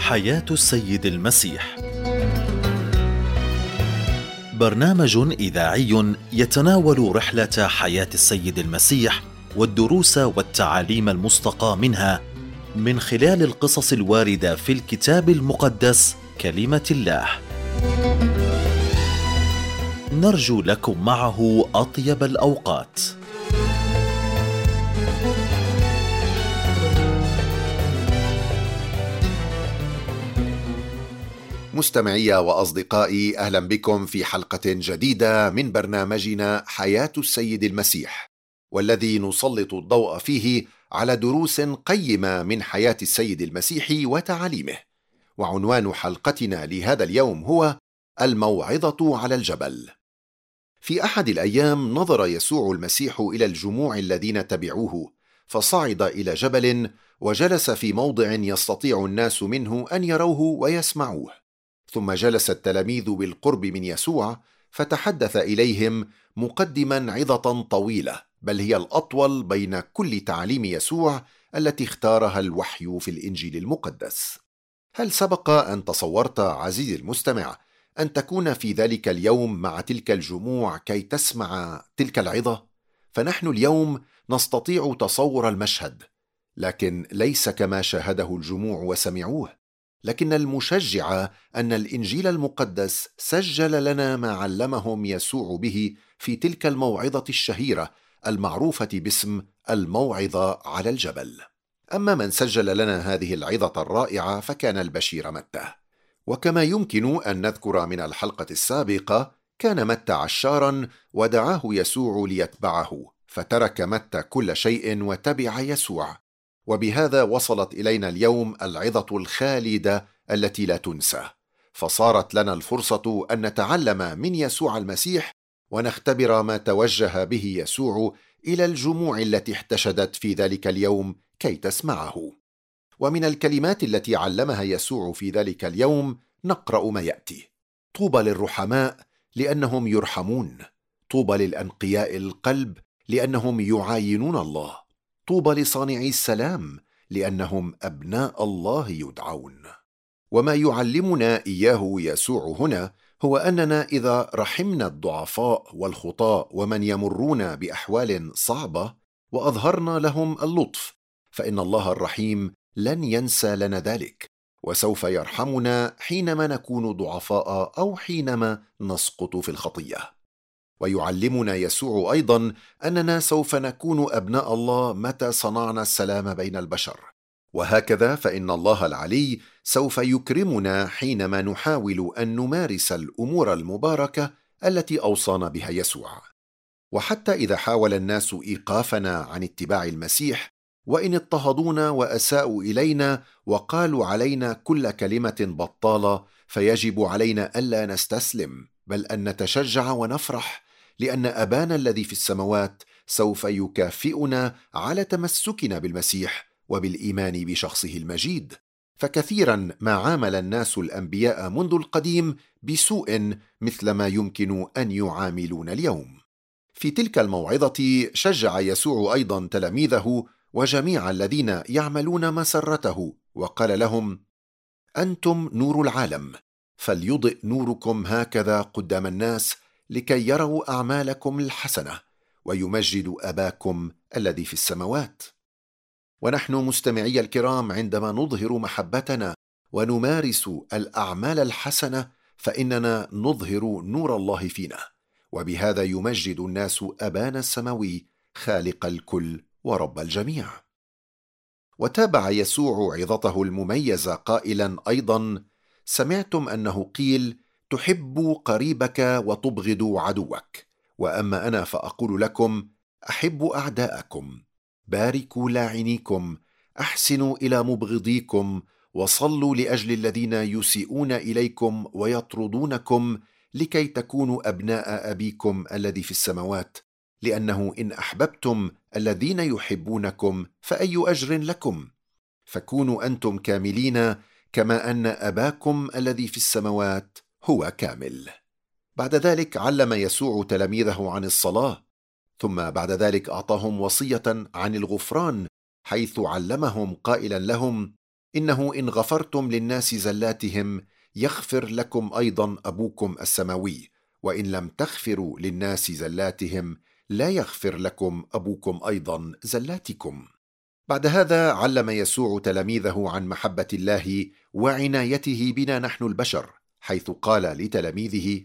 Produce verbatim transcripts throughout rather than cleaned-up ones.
حياة السيد المسيح، برنامج إذاعي يتناول رحلة حياة السيد المسيح والدروس والتعاليم المستقاة منها من خلال القصص الواردة في الكتاب المقدس كلمة الله. نرجو لكم معه أطيب الأوقات. مستمعي وأصدقائي، أهلا بكم في حلقة جديدة من برنامجنا حياة السيد المسيح، والذي نسلط الضوء فيه على دروس قيمة من حياة السيد المسيح وتعاليمه. وعنوان حلقتنا لهذا اليوم هو الموعظة على الجبل. في أحد الأيام نظر يسوع المسيح إلى الجموع الذين تبعوه، فصعد إلى جبل وجلس في موضع يستطيع الناس منه أن يروه ويسمعوه. ثم جلس التلاميذ بالقرب من يسوع فتحدث إليهم مقدما عظة طويلة، بل هي الأطول بين كل تعاليم يسوع التي اختارها الوحي في الإنجيل المقدس. هل سبق أن تصورت عزيزي المستمع أن تكون في ذلك اليوم مع تلك الجموع كي تسمع تلك العظة؟ فنحن اليوم نستطيع تصور المشهد، لكن ليس كما شاهده الجموع وسمعوه. لكن المشجع أن الإنجيل المقدس سجل لنا ما علمهم يسوع به في تلك الموعظة الشهيرة المعروفة باسم الموعظة على الجبل. أما من سجل لنا هذه العظة الرائعة فكان البشير متى، وكما يمكن أن نذكر من الحلقة السابقة، كان متى عشارا ودعاه يسوع ليتبعه، فترك متى كل شيء وتبع يسوع. وبهذا وصلت إلينا اليوم العظة الخالدة التي لا تنسى، فصارت لنا الفرصة أن نتعلم من يسوع المسيح ونختبر ما توجه به يسوع إلى الجموع التي احتشدت في ذلك اليوم كي تسمعه. ومن الكلمات التي علمها يسوع في ذلك اليوم نقرأ ما يأتي: طوبى للرحماء لأنهم يرحمون، طوبى للأنقياء القلب لأنهم يعاينون الله، طوبى لصانعي السلام لأنهم أبناء الله يدعون. وما يعلمنا إياه يسوع هنا هو أننا إذا رحمنا الضعفاء والخطاء ومن يمرون بأحوال صعبة وأظهرنا لهم اللطف، فإن الله الرحيم لن ينسى لنا ذلك، وسوف يرحمنا حينما نكون ضعفاء أو حينما نسقط في الخطية. ويعلمنا يسوع أيضا أننا سوف نكون أبناء الله متى صنعنا السلام بين البشر، وهكذا فإن الله العلي سوف يكرمنا حينما نحاول أن نمارس الأمور المباركة التي أوصانا بها يسوع. وحتى إذا حاول الناس إيقافنا عن اتباع المسيح، وإن اضطهدونا وأساءوا إلينا وقالوا علينا كل كلمة بطالة، فيجب علينا ألا نستسلم، بل أن نتشجع ونفرح، لأن أبانا الذي في السماوات سوف يكافئنا على تمسكنا بالمسيح وبالإيمان بشخصه المجيد. فكثيرا ما عامل الناس الأنبياء منذ القديم بسوء مثل ما يمكن أن يعاملون اليوم. في تلك الموعظة شجع يسوع أيضا تلاميذه وجميع الذين يعملون مسرته، وقال لهم: أنتم نور العالم، فليضئ نوركم هكذا قدام الناس لكي يروا أعمالكم الحسنة ويمجدوا أباكم الذي في السماوات. ونحن مستمعي الكرام عندما نظهر محبتنا ونمارس الأعمال الحسنة فإننا نظهر نور الله فينا، وبهذا يمجد الناس أبانا السماوي خالق الكل ورب الجميع. وتابع يسوع عظته المميزة قائلا أيضا: سمعتم أنه قيل: تحب قريبك وتبغض عدوك، وأما أنا فأقول لكم: أحبوا أعداءكم، باركوا لاعنيكم، أحسنوا إلى مبغضيكم، وصلوا لأجل الذين يسيئون إليكم ويطردونكم، لكي تكونوا أبناء أبيكم الذي في السماوات، لأنه إن أحببتم الذين يحبونكم فأي أجر لكم؟ فكونوا أنتم كاملين كما أن أباكم الذي في السماوات هو كامل. بعد ذلك علم يسوع تلاميذه عن الصلاة، ثم بعد ذلك أعطاهم وصية عن الغفران، حيث علمهم قائلا لهم: إنه إن غفرتم للناس زلاتهم يغفر لكم أيضا أبوكم السماوي، وإن لم تغفروا للناس زلاتهم لا يغفر لكم أبوكم أيضا زلاتكم. بعد هذا علم يسوع تلاميذه عن محبة الله وعنايته بنا نحن البشر، حيث قال لتلاميذه: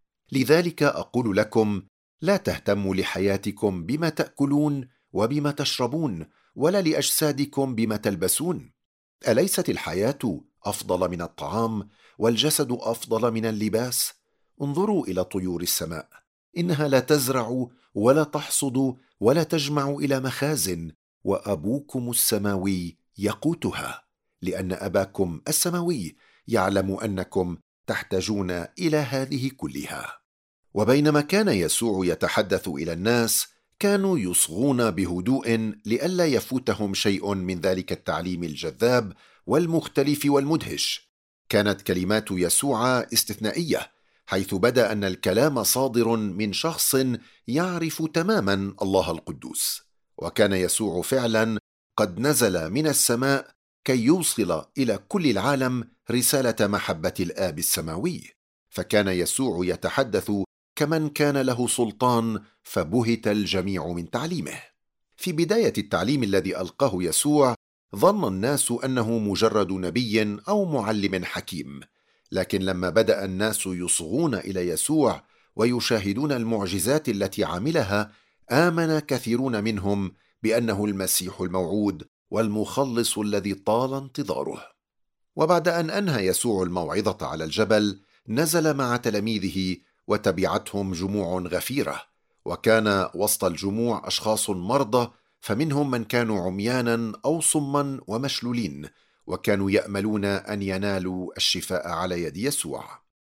لذلك أقول لكم لا تهتموا لحياتكم بما تأكلون وبما تشربون، ولا لأجسادكم بما تلبسون. أليست الحياة أفضل من الطعام والجسد أفضل من اللباس؟ انظروا إلى طيور السماء، إنها لا تزرع ولا تحصد ولا تجمع إلى مخازن، وأبوكم السماوي يقوتها، لأن أباكم السماوي يعلم أنكم تحتاجون إلى هذه كلها. وبينما كان يسوع يتحدث إلى الناس كانوا يصغون بهدوء لئلا يفوتهم شيء من ذلك التعليم الجذاب والمختلف والمدهش. كانت كلمات يسوع استثنائية، حيث بدا أن الكلام صادر من شخص يعرف تماما الله القدوس، وكان يسوع فعلا قد نزل من السماء كي يوصل إلى كل العالم رسالة محبة الآب السماوي. فكان يسوع يتحدث كمن كان له سلطان، فبهت الجميع من تعليمه. في بداية التعليم الذي ألقاه يسوع ظن الناس أنه مجرد نبي أو معلم حكيم، لكن لما بدأ الناس يصغون إلى يسوع ويشاهدون المعجزات التي عملها آمن كثيرون منهم بأنه المسيح الموعود والمخلص الذي طال انتظاره. وبعد أن أنهى يسوع الموعظة على الجبل نزل مع تلاميذه وتبعتهم جموع غفيرة، وكان وسط الجموع أشخاص مرضى، فمنهم من كانوا عميانا أو صما ومشلولين، وكانوا يأملون أن ينالوا الشفاء على يد يسوع.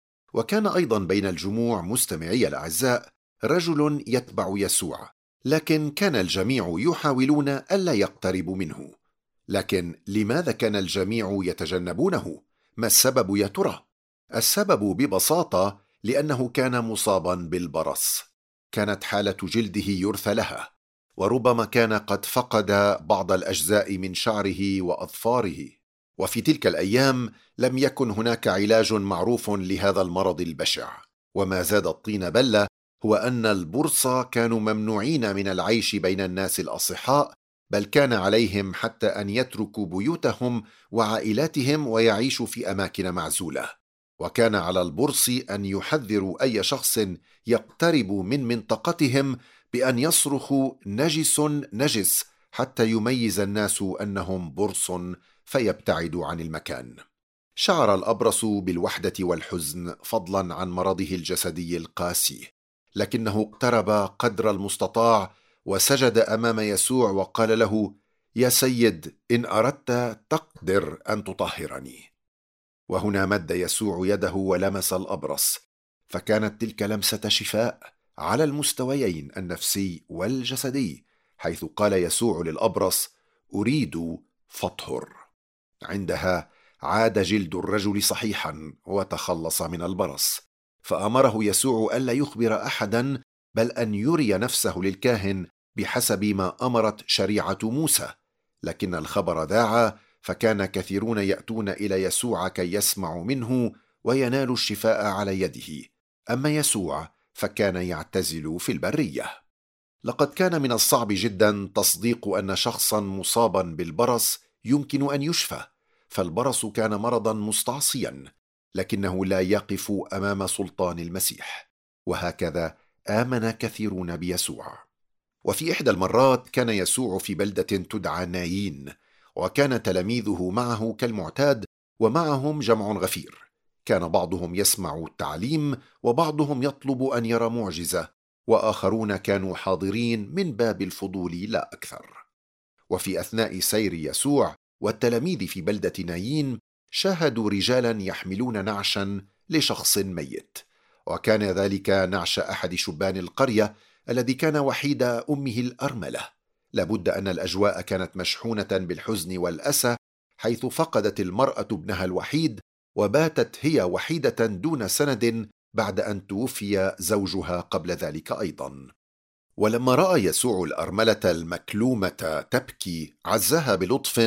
وكان أيضا بين الجموع مستمعي الأعزاء رجل يتبع يسوع، لكن كان الجميع يحاولون ألا يقتربوا منه. لكن لماذا كان الجميع يتجنبونه؟ ما السبب يا ترى؟ السبب ببساطة لأنه كان مصابا بالبرص. كانت حالة جلده يرثى لها، وربما كان قد فقد بعض الأجزاء من شعره وأظفاره. وفي تلك الأيام لم يكن هناك علاج معروف لهذا المرض البشع. وما زاد الطين بلة هو أن البرص كانوا ممنوعين من العيش بين الناس الأصحاء، بل كان عليهم حتى أن يتركوا بيوتهم وعائلاتهم ويعيشوا في أماكن معزولة. وكان على البرص أن يحذروا أي شخص يقترب من منطقتهم بأن يصرخوا نجس نجس حتى يميز الناس أنهم برص فيبتعدوا عن المكان. شعر الأبرص بالوحدة والحزن فضلا عن مرضه الجسدي القاسي، لكنه اقترب قدر المستطاع وسجد أمام يسوع وقال له: يا سيد، إن أردت تقدر أن تطهرني. وهنا مد يسوع يده ولمس الأبرص، فكانت تلك لمسة شفاء على المستويين النفسي والجسدي، حيث قال يسوع للأبرص: أريد فاطهر. عندها عاد جلد الرجل صحيحا وتخلص من البرص، فأمره يسوع ألا يخبر أحدا، بل أن يري نفسه للكاهن بحسب ما أمرت شريعة موسى. لكن الخبر ذاع، فكان كثيرون يأتون إلى يسوع كي يسمعوا منه وينالوا الشفاء على يده، أما يسوع فكان يعتزل في البرية. لقد كان من الصعب جدا تصديق أن شخصا مصابا بالبرص يمكن أن يشفى، فالبرص كان مرضا مستعصيا، لكنه لا يقف أمام سلطان المسيح. وهكذا آمن كثيرون بيسوع. وفي إحدى المرات كان يسوع في بلدة تدعى نايين، وكان تلاميذه معه كالمعتاد، ومعهم جمع غفير. كان بعضهم يسمع التعليم، وبعضهم يطلب أن يرى معجزة، وآخرون كانوا حاضرين من باب الفضول لا أكثر. وفي أثناء سير يسوع والتلاميذ في بلدة نايين شاهدوا رجالا يحملون نعشا لشخص ميت، وكان ذلك نعش أحد شبان القرية الذي كان وحيد أمه الأرملة. لابد أن الأجواء كانت مشحونة بالحزن والأسى، حيث فقدت المرأة ابنها الوحيد، وباتت هي وحيدة دون سند بعد أن توفي زوجها قبل ذلك أيضا. ولما رأى يسوع الأرملة المكلومة تبكي عزها بلطف،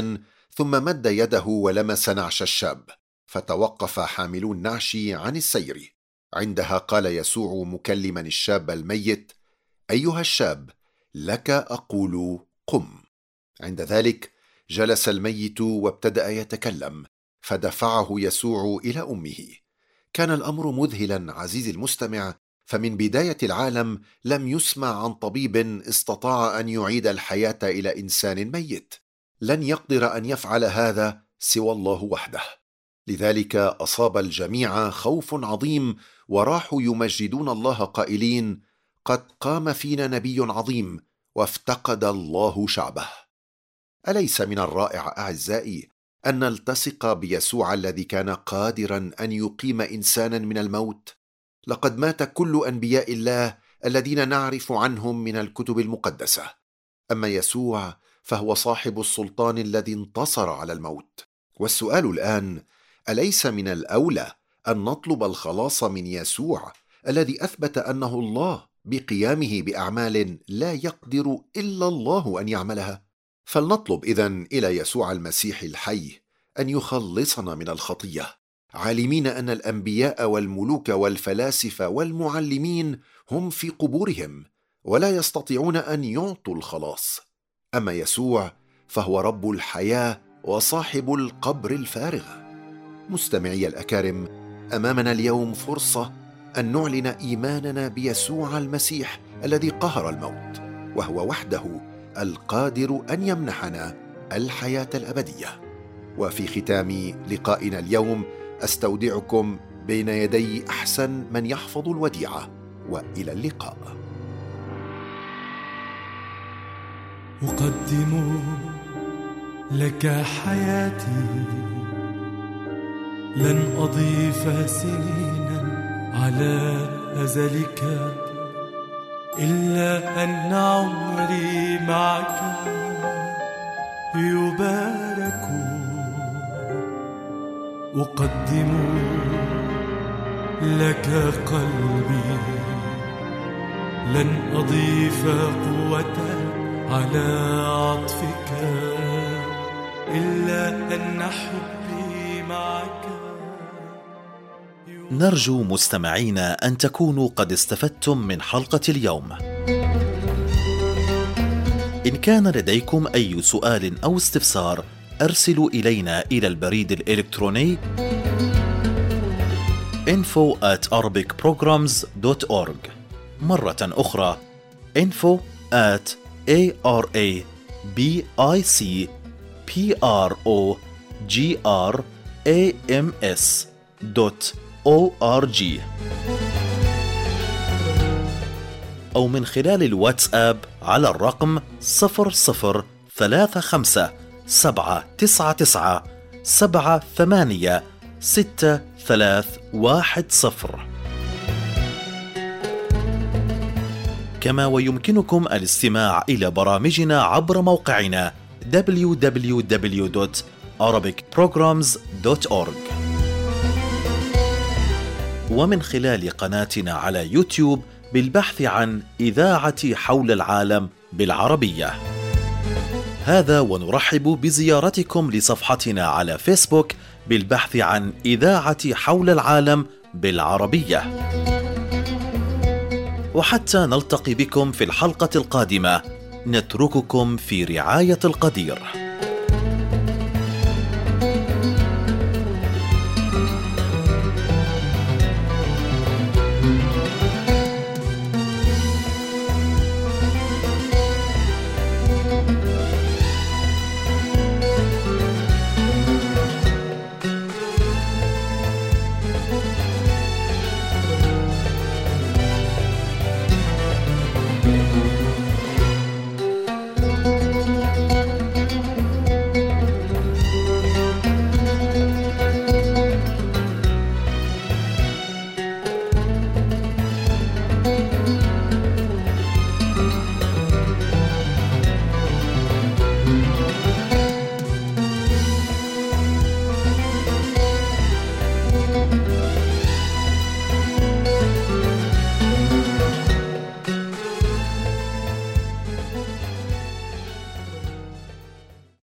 ثم مد يده ولمس نعش الشاب، فتوقف حاملو النعش عن السير. عندها قال يسوع مكلما الشاب الميت: أيها الشاب، لك أقول قم. عند ذلك جلس الميت وابتدأ يتكلم، فدفعه يسوع إلى أمه. كان الأمر مذهلا عزيزي المستمع، فمن بداية العالم لم يسمع عن طبيب استطاع أن يعيد الحياة إلى إنسان ميت. لن يقدر أن يفعل هذا سوى الله وحده. لذلك أصاب الجميع خوف عظيم، وراحوا يمجدون الله قائلين: قد قام فينا نبي عظيم، وافتقد الله شعبه. أليس من الرائع أعزائي أن نلتصق بيسوع الذي كان قادرا أن يقيم إنسانا من الموت؟ لقد مات كل أنبياء الله الذين نعرف عنهم من الكتب المقدسة، أما يسوع فهو صاحب السلطان الذي انتصر على الموت. والسؤال الآن: أليس من الأولى أن نطلب الخلاص من يسوع الذي أثبت أنه الله بقيامه بأعمال لا يقدر إلا الله أن يعملها؟ فلنطلب إذن إلى يسوع المسيح الحي أن يخلصنا من الخطية، عالمين أن الأنبياء والملوك والفلاسفة والمعلمين هم في قبورهم ولا يستطيعون أن يعطوا الخلاص. أما يسوع فهو رب الحياة وصاحب القبر الفارغ. مستمعي الأكارم، أمامنا اليوم فرصة أن نعلن إيماننا بيسوع المسيح الذي قهر الموت، وهو وحده القادر أن يمنحنا الحياة الأبدية. وفي ختام لقائنا اليوم أستودعكم بين يدي أحسن من يحفظ الوديعة، وإلى اللقاء. أقدم لك حياتي، لن أضيف سنينا على أزلك، إلا أن عمري معك يبارك. أقدم لك قلبي، لن أضيف قوة على عطفك، إلا أن حبي معك. نرجو مستمعينا أن تكونوا قد استفدتم من حلقة اليوم. إن كان لديكم أي سؤال أو استفسار أرسلوا إلينا إلى البريد الإلكتروني info at arabic programs dot org. مرة أخرى info at arabic programs dot org، أو من خلال الواتساب على الرقم صفر صفر ثلاثة خمسة سبعة تسعة تسعة سبعة ثمانية ستة ثلاث واحد صفر. كما ويمكنكم الاستماع إلى برامجنا عبر موقعنا دبليو دبليو دبليو دوت arabic programs دوت org، ومن خلال قناتنا على يوتيوب بالبحث عن إذاعة حول العالم بالعربية. هذا ونرحب بزيارتكم لصفحتنا على فيسبوك بالبحث عن إذاعة حول العالم بالعربية. وحتى نلتقي بكم في الحلقة القادمة، نترككم في رعاية القدير.